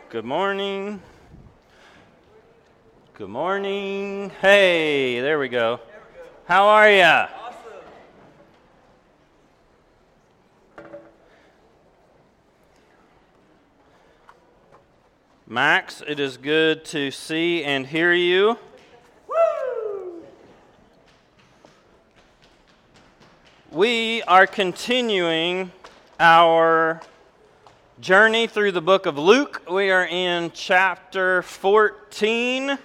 Good morning. Good morning. Hey, there we go. How are ya? Max, it is good to see and hear you. Woo! We are continuing our journey through the book of Luke. We are in chapter 14.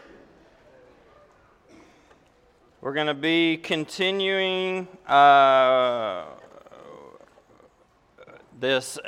We're going to be continuing this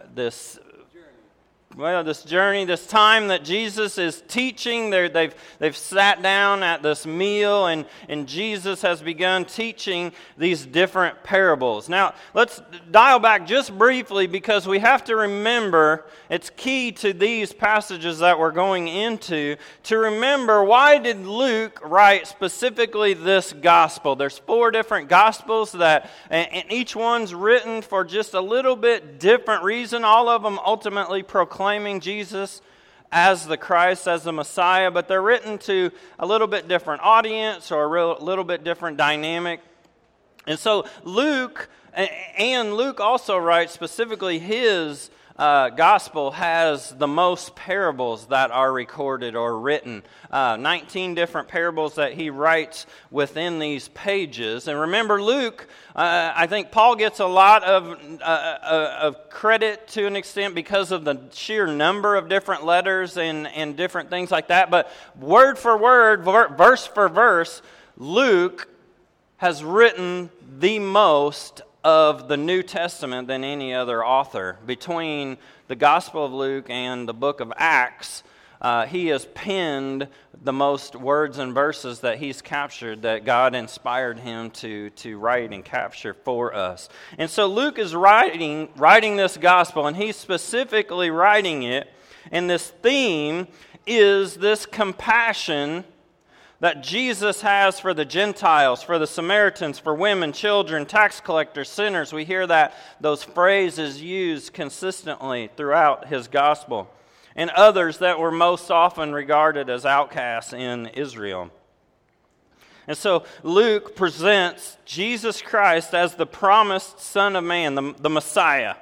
journey, this time that Jesus is teaching. They've sat down at this meal, and Jesus has begun teaching these different parables. Now, let's dial back just briefly, because we have to remember, it's key to these passages that we're going into, to remember, why did Luke write specifically this gospel? There's 4 different gospels, and each one's written for just a little bit different reason, all of them ultimately proclaiming Jesus as the Christ, as the Messiah, but they're written to a little bit different audience or a little bit different dynamic. And so Luke also writes specifically his gospel has the most parables that are recorded or written. 19 different parables that he writes within these pages. And remember, Luke, I think Paul gets a lot of credit to an extent because of the sheer number of different letters and different things like that. But word for word, verse for verse, Luke has written the most of the New Testament than any other author. Between the Gospel of Luke and the book of Acts, he has penned the most words and verses that he's captured, that God inspired him to write and capture for us. And so Luke is writing this gospel, and he's specifically writing it, and this theme is this compassion that Jesus has for the Gentiles, for the Samaritans, for women, children, tax collectors, sinners. We hear those phrases used consistently throughout his gospel. And others that were most often regarded as outcasts in Israel. And so Luke presents Jesus Christ as the promised Son of Man, the Messiah.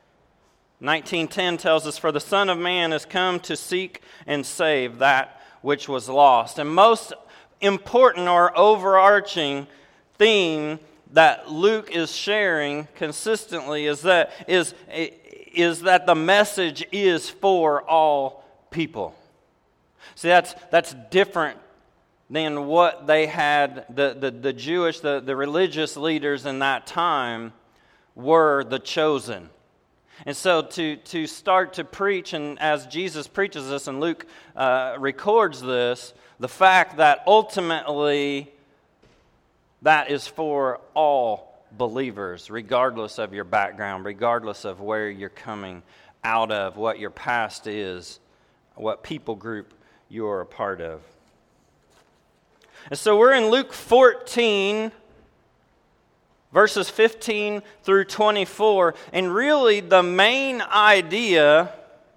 19:10 tells us, "For the Son of Man has come to seek and save that which was lost." And most important or overarching theme that Luke is sharing consistently is that the message is for all people. See, that's different than what they had. The Jewish, the religious leaders in that time were the chosen. And so to start to preach, and as Jesus preaches this, and Luke records this, the fact that ultimately that is for all believers, regardless of your background, regardless of where you're coming out of, what your past is, what people group you're a part of. And so we're in Luke 14, verses 15 through 24, and really the main idea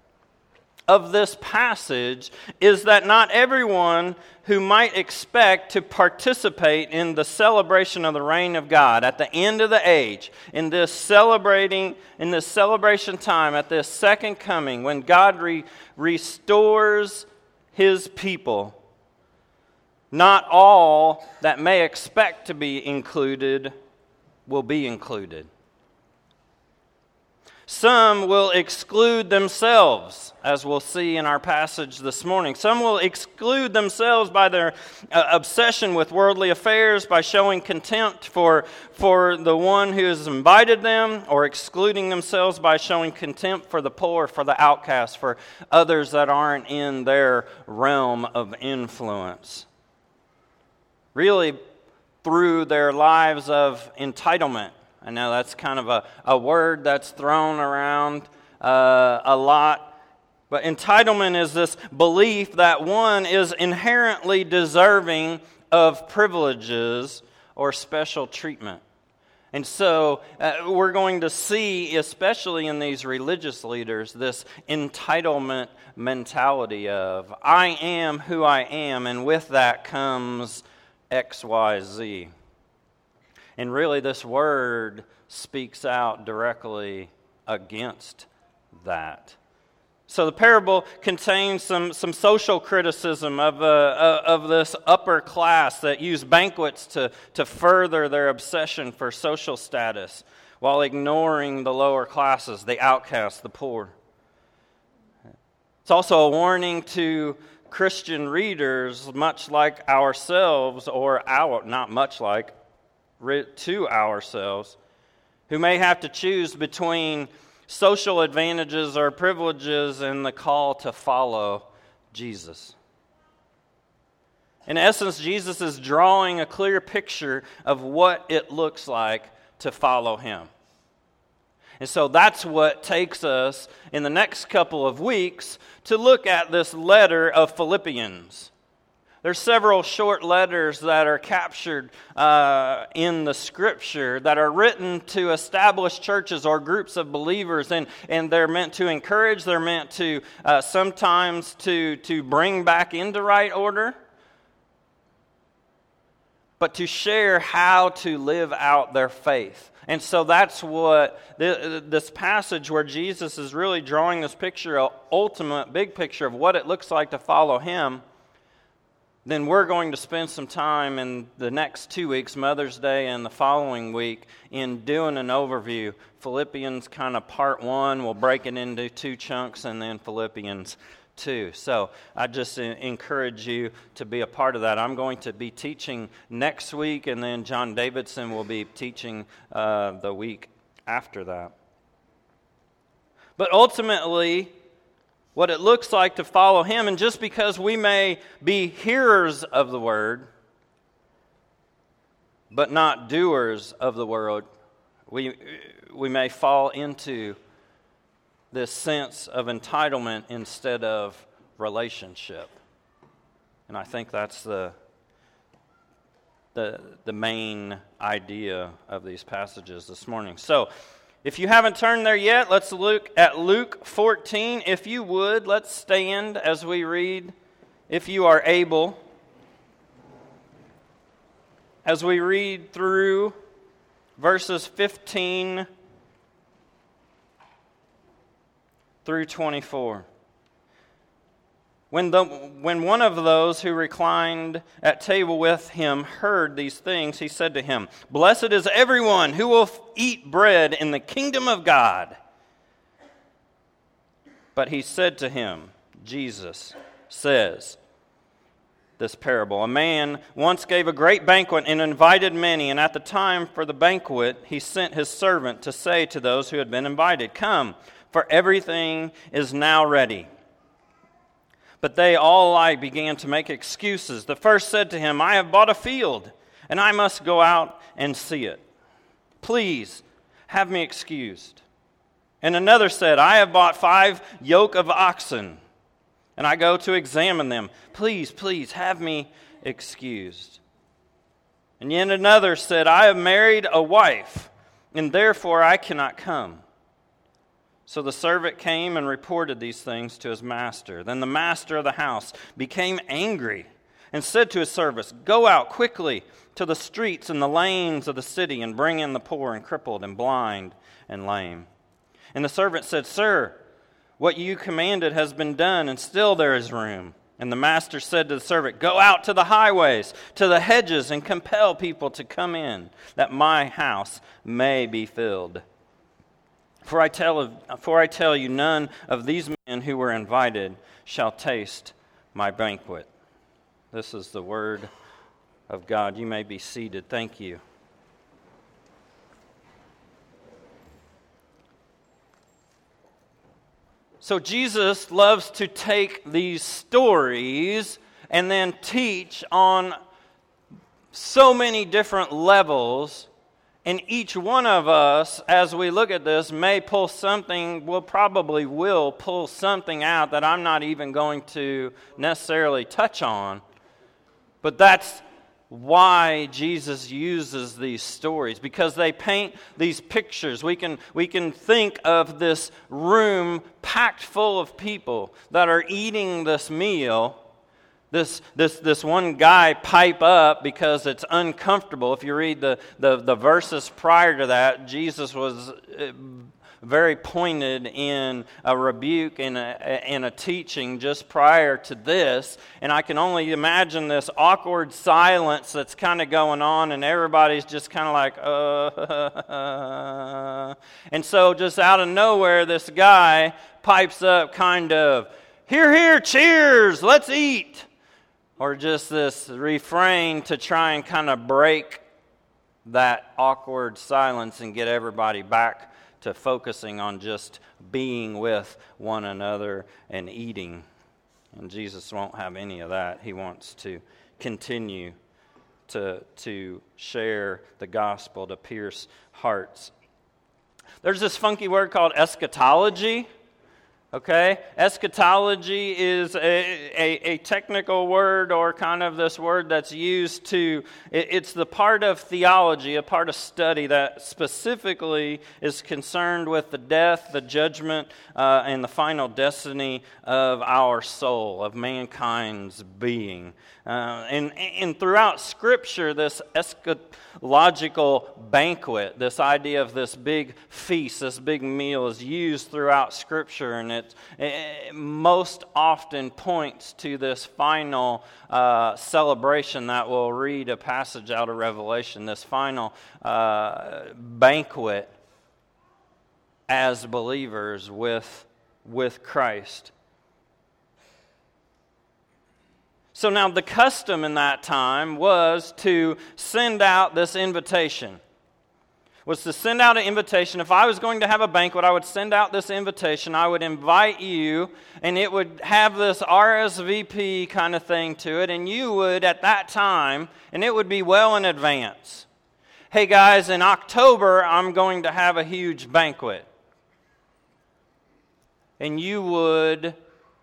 of this passage is that not everyone who might expect to participate in the celebration of the reign of God at the end of the age, in this celebration time, at this second coming, when God restores his people, not all that may expect to be included will be included. Some will exclude themselves, as we'll see in our passage this morning. Some will exclude themselves by their obsession with worldly affairs, by showing contempt for the one who has invited them, or excluding themselves by showing contempt for the poor, for the outcast, for others that aren't in their realm of influence. Really, through their lives of entitlement. I know that's kind of a word that's thrown around a lot. But entitlement is this belief that one is inherently deserving of privileges or special treatment. And so we're going to see, especially in these religious leaders, this entitlement mentality of, I am who I am, and with that comes X, Y, Z. And really this word speaks out directly against that. So the parable contains some social criticism of this upper class that use banquets to further their obsession for social status while ignoring the lower classes, the outcasts, the poor. It's also a warning to Christian readers, much like ourselves, to ourselves, who may have to choose between social advantages or privileges and the call to follow Jesus. In essence, Jesus is drawing a clear picture of what it looks like to follow Him. And so that's what takes us in the next couple of weeks to look at this letter of Philippians. There's several short letters that are captured in the Scripture that are written to established churches or groups of believers, and they're meant to encourage, they're meant to sometimes to bring back into right order, but to share how to live out their faith. And so that's what this passage where Jesus is really drawing this picture, an ultimate big picture of what it looks like to follow Him. Then we're going to spend some time in the next 2 weeks, Mother's Day and the following week, in doing an overview. Philippians kind of part 1, we'll break it into 2 chunks, and then Philippians 2. So I just encourage you to be a part of that. I'm going to be teaching next week, and then John Davidson will be teaching the week after that. But ultimately, what it looks like to follow Him, and just because we may be hearers of the Word, but not doers of the Word, we may fall into this sense of entitlement instead of relationship. And I think that's the main idea of these passages this morning. So, if you haven't turned there yet, let's look at Luke 14. If you would, let's stand as we read, if you are able, as we read through verses 15 through 24. When one of those who reclined at table with him heard these things, he said to him, "Blessed is everyone who will eat bread in the kingdom of God." But he said to him, Jesus says this parable, "A man once gave a great banquet and invited many, and at the time for the banquet he sent his servant to say to those who had been invited, 'Come, for everything is now ready.' But they all alike began to make excuses. The first said to him, 'I have bought a field, and I must go out and see it. Please have me excused.' And another said, 'I have bought 5 yoke of oxen, and I go to examine them. Please have me excused.' And yet another said, 'I have married a wife, and therefore I cannot come.' So the servant came and reported these things to his master. Then the master of the house became angry and said to his servants, 'Go out quickly to the streets and the lanes of the city and bring in the poor and crippled and blind and lame.' And the servant said, 'Sir, what you commanded has been done, and still there is room.' And the master said to the servant, 'Go out to the highways, to the hedges, and compel people to come in, that my house may be filled. For I tell you, none of these men who were invited shall taste my banquet.'" This is the word of God. You may be seated. Thank you. So Jesus loves to take these stories and then teach on so many different levels. And each one of us, as we look at this, may pull something, will pull something out that I'm not even going to necessarily touch on. But that's why Jesus uses these stories, because they paint these pictures. We can think of this room packed full of people that are eating this meal. This one guy pipe up because it's uncomfortable. If you read the verses prior to that, Jesus was very pointed in a rebuke and a teaching just prior to this. And I can only imagine this awkward silence that's kind of going on, and everybody's just kind of like, And so just out of nowhere, this guy pipes up kind of, "Hear, hear, cheers, let's eat." Or just this refrain to try and kind of break that awkward silence and get everybody back to focusing on just being with one another and eating. And Jesus won't have any of that. He wants to continue to share the gospel, to pierce hearts. There's this funky word called eschatology. Okay? Eschatology is a technical word, or kind of this word that's used to, it's the part of theology, a part of study that specifically is concerned with the death, the judgment, and the final destiny of our soul, of mankind's being. And throughout Scripture, this eschatological banquet, this idea of this big feast, this big meal is used throughout Scripture, and it most often points to this final celebration that we'll read a passage out of Revelation, this final banquet as believers with Christ. So now the custom in that time was to send out this invitation. Was to send out an invitation. If I was going to have a banquet, I would send out this invitation. I would invite you, and it would have this RSVP kind of thing to it, and you would, at that time, and it would be well in advance. Hey guys, in October, I'm going to have a huge banquet. And you would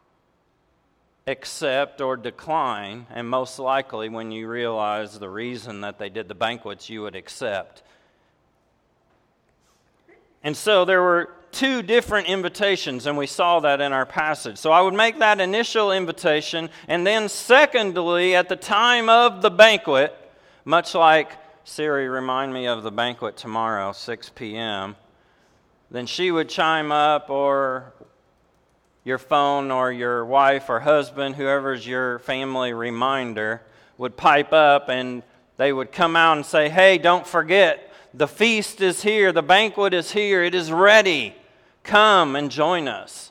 accept or decline, and most likely when you realize the reason that they did the banquets, you would accept. And so there were two different invitations, and we saw that in our passage. So I would make that initial invitation, and then secondly, at the time of the banquet, much like Siri, remind me of the banquet tomorrow, 6 p.m., then she would chime up, or your phone or your wife or husband, whoever's your family reminder, would pipe up, and they would come out and say, "Hey, don't forget, the feast is here, the banquet is here, it is ready. Come and join us."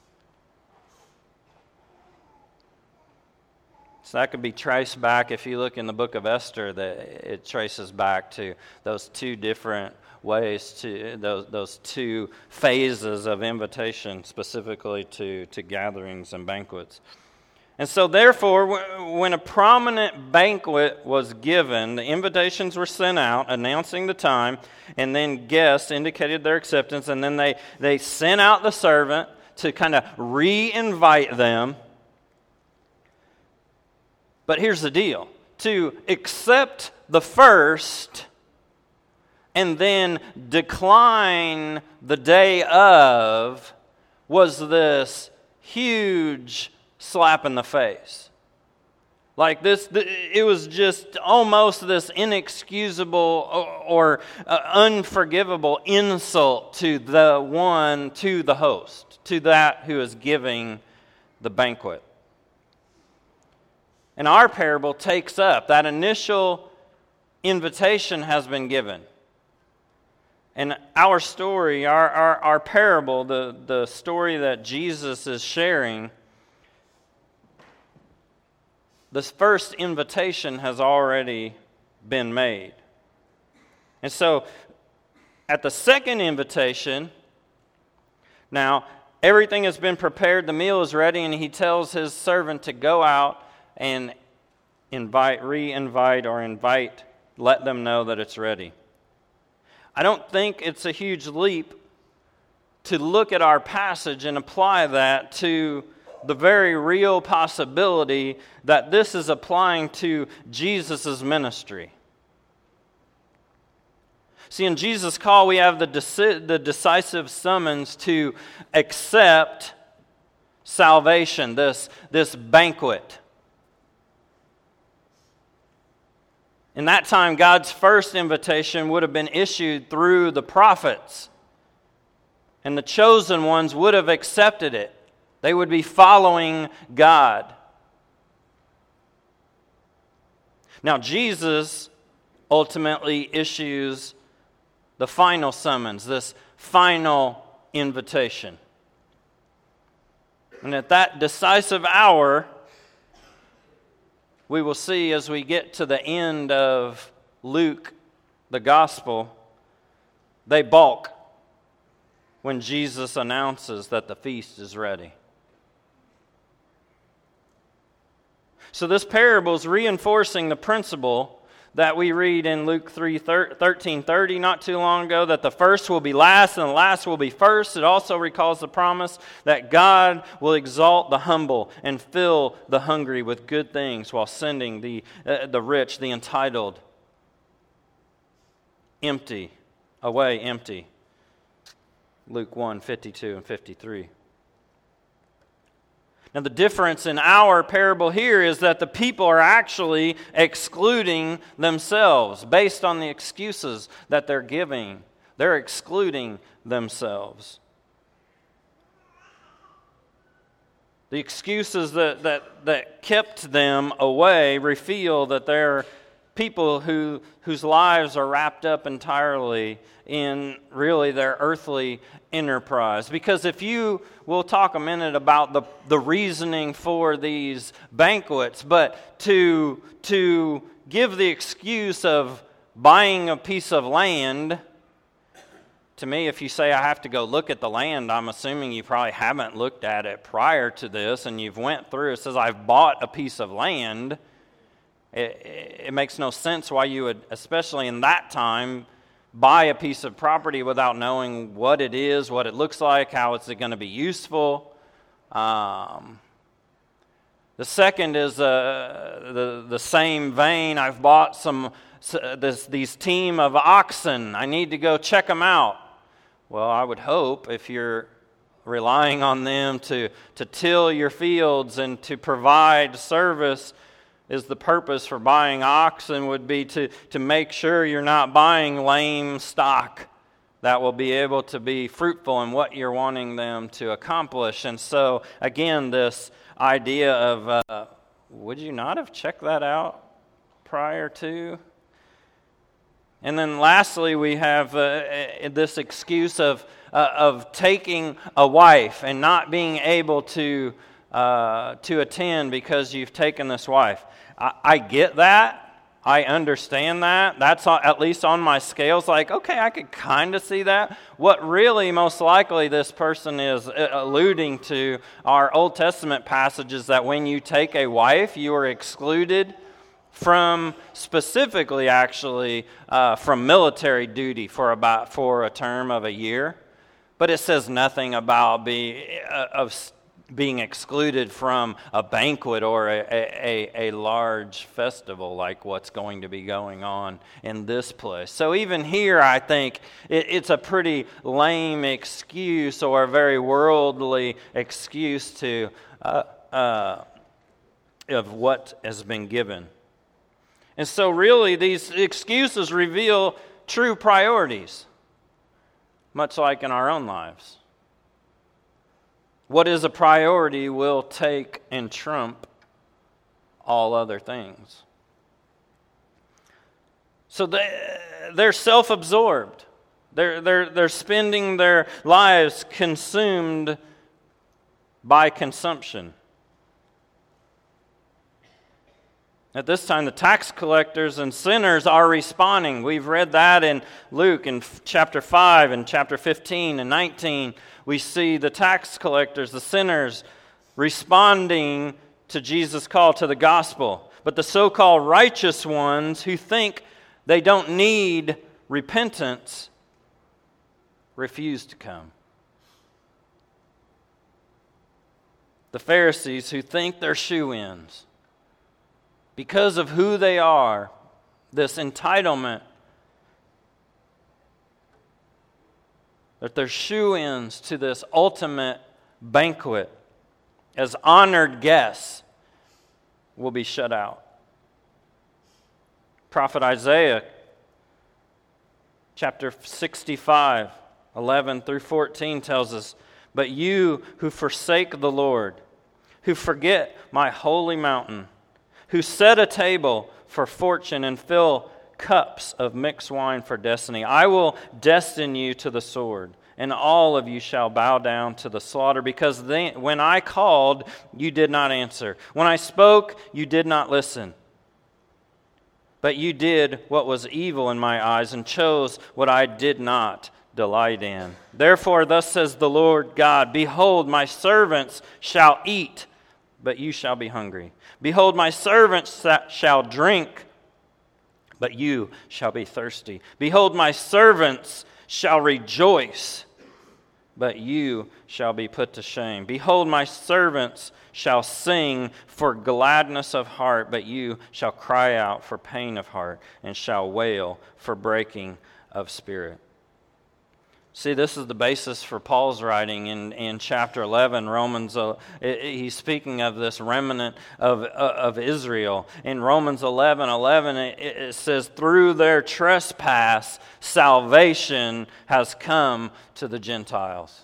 So that could be traced back, if you look in the book of Esther, that it traces back to those two different ways, to those two phases of invitation, specifically to gatherings and banquets. And so therefore, when a prominent banquet was given, the invitations were sent out announcing the time, and then guests indicated their acceptance, and then they sent out the servant to kind of re-invite them. But here's the deal. To accept the first and then decline the day of was this huge slap in the face. Like this, it was just almost this inexcusable or unforgivable insult to the host, to that who is giving the banquet. And our parable takes up that initial invitation has been given. And our story, our parable, the story that Jesus is sharing, this first invitation has already been made. And so, at the second invitation, now, everything has been prepared, the meal is ready, and he tells his servant to go out and re-invite, let them know that it's ready. I don't think it's a huge leap to look at our passage and apply that to the very real possibility that this is applying to Jesus' ministry. See, in Jesus' call, we have the decisive summons to accept salvation, this banquet. In that time, God's first invitation would have been issued through the prophets, and the chosen ones would have accepted it. They would be following God. Now, Jesus ultimately issues the final summons, this final invitation. And at that decisive hour, we will see as we get to the end of Luke, the gospel, they balk when Jesus announces that the feast is ready. So this parable is reinforcing the principle that we read in Luke 13:30 not too long ago, that the first will be last and the last will be first. It also recalls the promise that God will exalt the humble and fill the hungry with good things while sending the rich, the entitled, away empty. Luke 1:52 and 53. Now, the difference in our parable here is that the people are actually excluding themselves based on the excuses that they're giving. They're excluding themselves. The excuses that kept them away reveal that they're people whose lives are wrapped up entirely in really their earthly enterprise. Because we'll talk a minute about the reasoning for these banquets, but to give the excuse of buying a piece of land, to me, if you say I have to go look at the land, I'm assuming you probably haven't looked at it prior to this, and you've went through. It says I've bought a piece of land. It makes no sense why you would, especially in that time, buy a piece of property without knowing what it is, what it looks like, how it's going to be useful. The second is the same vein. I've bought these team of oxen. I need to go check them out. Well, I would hope if you're relying on them to till your fields and to provide service, is the purpose for buying oxen would be to make sure you're not buying lame stock that will be able to be fruitful in what you're wanting them to accomplish. And so, again, this idea of, would you not have checked that out prior to? And then lastly, we have this excuse of taking a wife and not being able to attend because you've taken this wife. I get that. I understand that. That's at least on my scales. Like, okay, I could kind of see that. What really most likely this person is alluding to are Old Testament passages that when you take a wife, you are excluded from, specifically actually, from military duty for a term of a year. But it says nothing about being excluded from a banquet or a large festival like what's going to be going on in this place. So even here, I think it's a pretty lame excuse or a very worldly excuse of what has been given. And so really, these excuses reveal true priorities, much like in our own lives. What is a priority will take and trump all other things. So they're self-absorbed. They're spending their lives consumed by consumption. At this time, the tax collectors and sinners are responding. We've read that in Luke in chapter 5 and chapter 15 and 19. We see the tax collectors, the sinners, responding to Jesus' call to the gospel. But the so-called righteous ones who think they don't need repentance refuse to come. The Pharisees who think they're shoo-ins because of who they are, this entitlement, that they're shoo-ins to this ultimate banquet as honored guests, will be shut out. Prophet Isaiah, chapter 65, 11 through 14 tells us, "But you who forsake the Lord, who forget my holy mountain, who set a table for fortune and fill cups of mixed wine for destiny, I will destine you to the sword, and all of you shall bow down to the slaughter, because when I called, you did not answer. When I spoke, you did not listen. But you did what was evil in my eyes and chose what I did not delight in. Therefore, thus says the Lord God, behold, my servants shall eat, but you shall be hungry. Behold, my servants shall drink, but you shall be thirsty. Behold, my servants shall rejoice, but you shall be put to shame. Behold, my servants shall sing for gladness of heart, but you shall cry out for pain of heart, and shall wail for breaking of spirit." See, this is the basis for Paul's writing in chapter 11, Romans. He's speaking of this remnant of Israel. In Romans 11:11, it says, "Through their trespass, salvation has come to the Gentiles."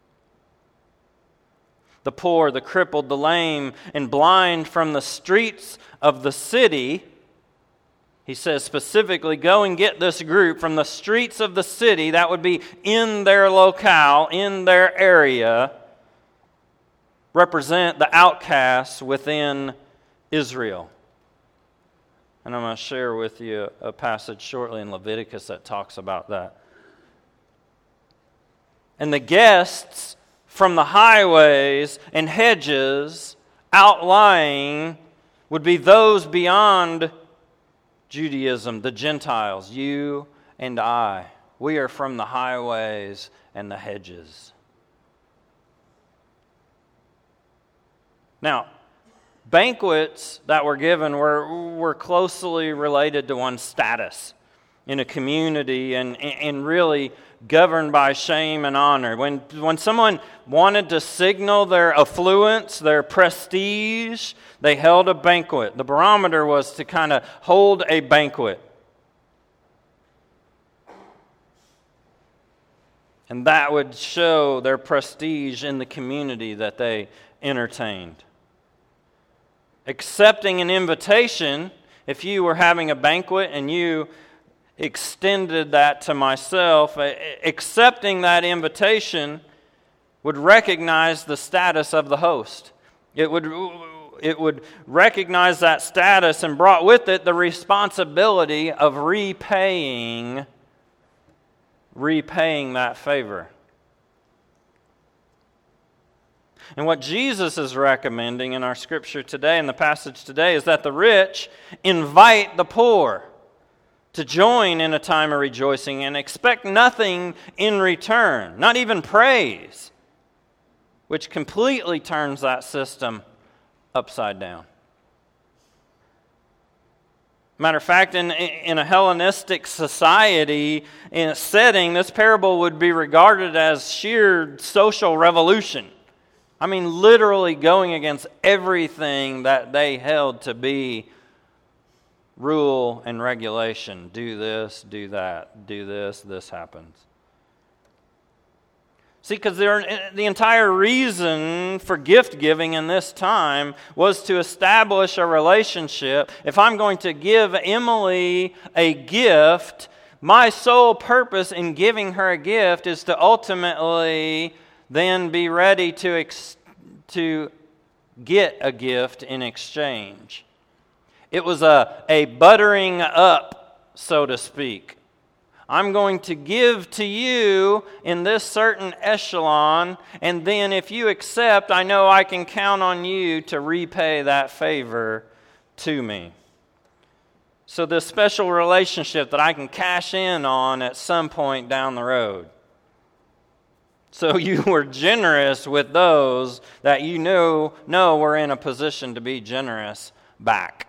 The poor, the crippled, the lame, and blind from the streets of the city. He says specifically, go and get this group from the streets of the city, that would be in their locale, in their area, represent the outcasts within Israel. And I'm going to share with you a passage shortly in Leviticus that talks about that. And the guests from the highways and hedges outlying would be those beyond Judaism, the Gentiles, you and I. We are from the highways and the hedges. Now, banquets that were given were closely related to one's status in a community and really governed by shame and honor. When someone wanted to signal their affluence, their prestige, they held a banquet. The barometer was to kind of hold a banquet. And that would show their prestige in the community that they entertained. Accepting an invitation, if you were having a banquet and you extended that to myself, accepting that invitation would recognize the status of the host. It would recognize that status and brought with it the responsibility of repaying that favor. And what Jesus is recommending in our scripture today, in the passage today, is that the rich invite the poor to join in a time of rejoicing and expect nothing in return, not even praise, which completely turns that system upside down. Matter of fact, in a Hellenistic society, in a setting, this parable would be regarded as sheer social revolution. I mean, literally going against everything that they held to be rule and regulation. Do this, do that. Do this, this happens. See, because the entire reason for gift giving in this time was to establish a relationship. If I'm going to give Emily a gift, my sole purpose in giving her a gift is to ultimately then be ready to get a gift in exchange. It was a buttering up, so to speak. I'm going to give to you in this certain echelon, and then if you accept, I know I can count on you to repay that favor to me. So this special relationship that I can cash in on at some point down the road. So you were generous with those that you know were in a position to be generous back.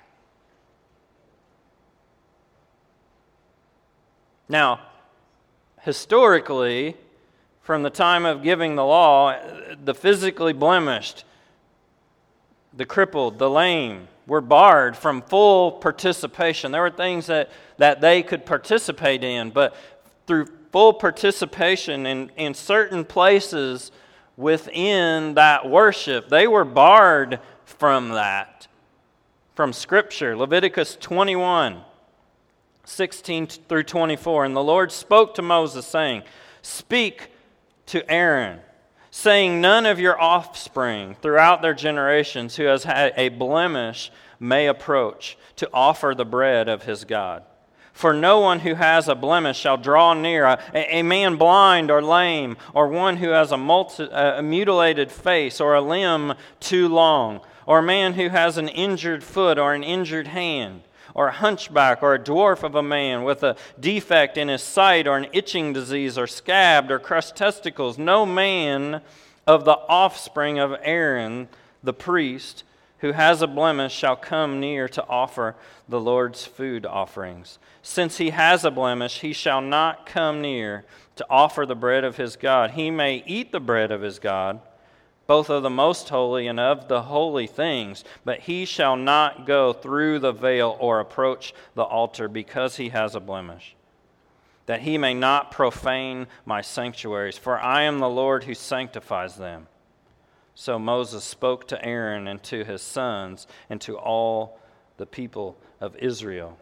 Now, historically, from the time of giving the law, the physically blemished, the crippled, the lame were barred from full participation. There were things that they could participate in, but through full participation in certain places within that worship, they were barred from that. From Scripture, Leviticus 21, 16 through 24. And the Lord spoke to Moses, saying, "Speak to Aaron, saying, none of your offspring throughout their generations who has had a blemish may approach to offer the bread of his God. For no one who has a blemish shall draw near, a man blind or lame, or one who has a mutilated face, or a limb too long, or a man who has an injured foot or an injured hand, or a hunchback, or a dwarf of a man with a defect in his sight, or an itching disease, or scabbed, or crushed testicles. No man of the offspring of Aaron, the priest, who has a blemish shall come near to offer the Lord's food offerings. Since he has a blemish, he shall not come near to offer the bread of his God. He may eat the bread of his God, both of the most holy and of the holy things, but he shall not go through the veil or approach the altar because he has a blemish, that he may not profane my sanctuaries, for I am the Lord who sanctifies them." So Moses spoke to Aaron and to his sons and to all the people of Israel.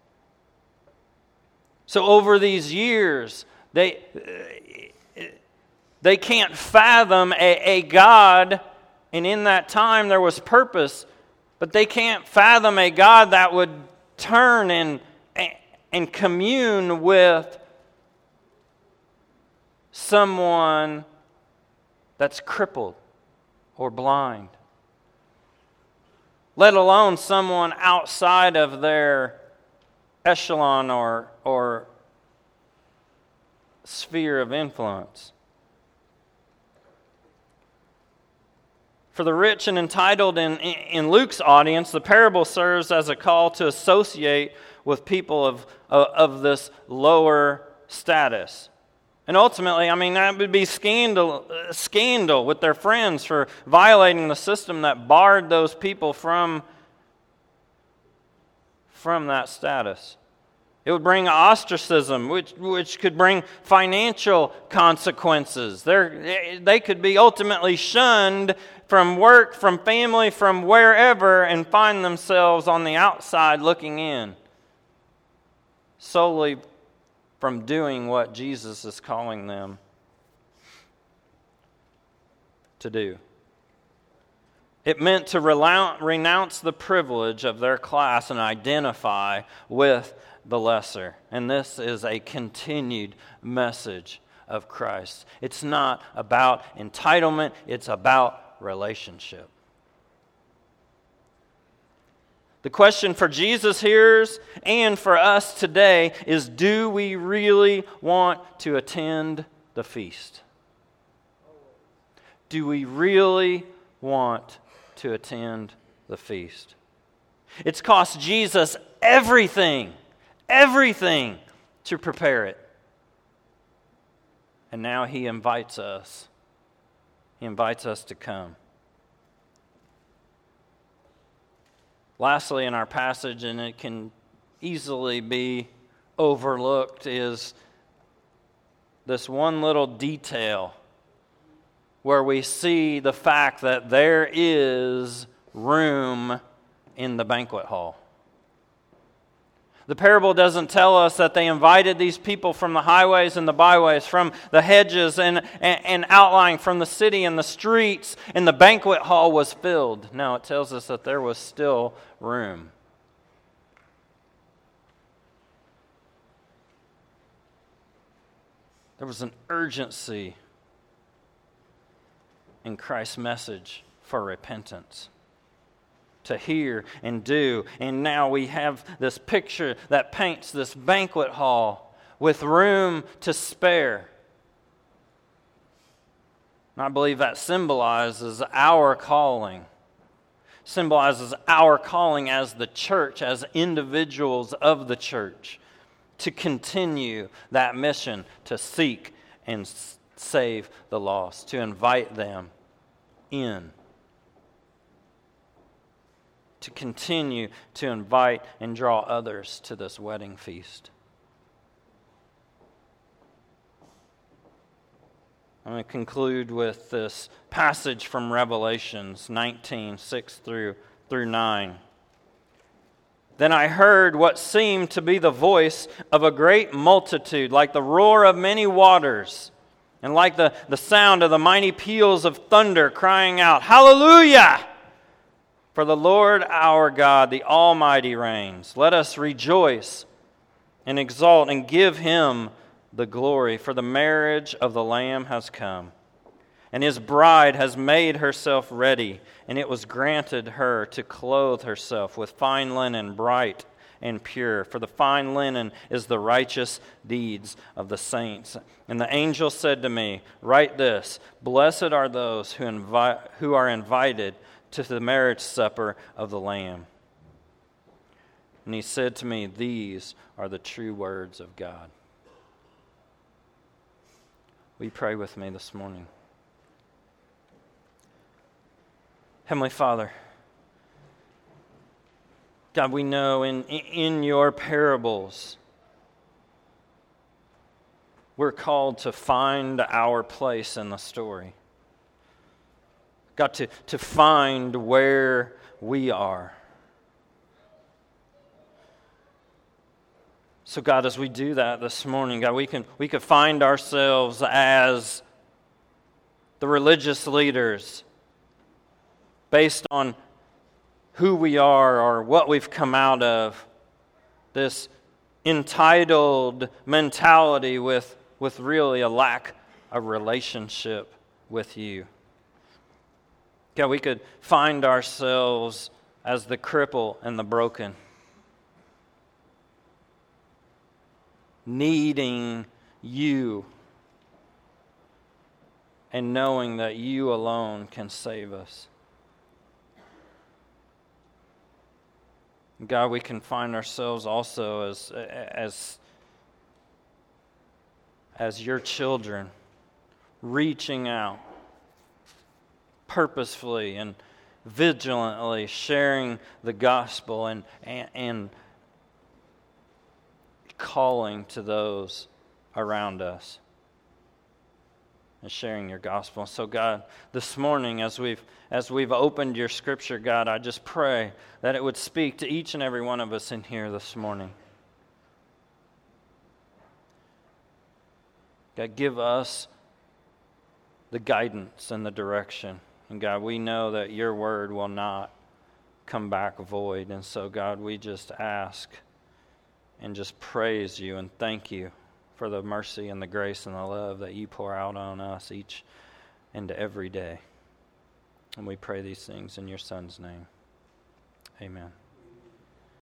So over these years, they can't fathom a God, and in that time there was purpose, but they can't fathom a God that would turn and commune with someone that's crippled or blind, let alone someone outside of their echelon or sphere of influence. For the rich and entitled in Luke's audience, the parable serves as a call to associate with people of this lower status. And ultimately, that would be scandal with their friends for violating the system that barred those people from that status. It would bring ostracism, which could bring financial consequences. They could be ultimately shunned from work, from family, from wherever, and find themselves on the outside looking in, solely from doing what Jesus is calling them to do. It meant to renounce the privilege of their class and identify with the lesser. And this is a continued message of Christ. It's not about entitlement, it's about relationship. The question for Jesus' hearers and for us today is, do we really want to attend the feast? Do we really want to attend the feast? It's cost Jesus everything to prepare it. And now he invites us. He invites us to come. Lastly, in our passage, and it can easily be overlooked, is this one little detail where we see the fact that there is room in the banquet hall. The parable doesn't tell us that they invited these people from the highways and the byways, from the hedges and outlying from the city and the streets, and the banquet hall was filled. No, it tells us that there was still room. There was an urgency in Christ's message for repentance, to hear and do. And now we have this picture that paints this banquet hall with room to spare. I believe that symbolizes our calling. Symbolizes our calling as the church, as individuals of the church, to continue that mission to seek and save the lost, to invite them in. To continue to invite and draw others to this wedding feast. I'm going to conclude with this passage from Revelations 19, 6 through 9. Then I heard what seemed to be the voice of a great multitude, like the roar of many waters, and like the sound of the mighty peals of thunder, crying out, Hallelujah! For the Lord our God, the Almighty, reigns. Let us rejoice and exult and give Him the glory, for the marriage of the Lamb has come, and His bride has made herself ready, and it was granted her to clothe herself with fine linen, bright and pure, for the fine linen is the righteous deeds of the saints. And the angel said to me, Write this, Blessed are those who are invited to the marriage supper of the Lamb. And he said to me, These are the true words of God. Will you pray with me this morning? Heavenly Father, God, we know in your parables, we're called to find our place in the story. God, to find where we are. So God, as we do that this morning, God, we could find ourselves as the religious leaders based on who we are or what we've come out of, this entitled mentality with really a lack of relationship with you. God, we could find ourselves as the cripple and the broken, needing you and knowing that you alone can save us. God, we can find ourselves also as your children, reaching out purposefully and vigilantly, sharing the gospel and calling to those around us and sharing your gospel. So God, this morning as we've opened your scripture, God, I just pray that it would speak to each and every one of us in here this morning. God, give us the guidance and the direction. And God, we know that your word will not come back void. And so God, we just ask and just praise you and thank you for the mercy and the grace and the love that you pour out on us each and every day. And we pray these things in your Son's name. Amen.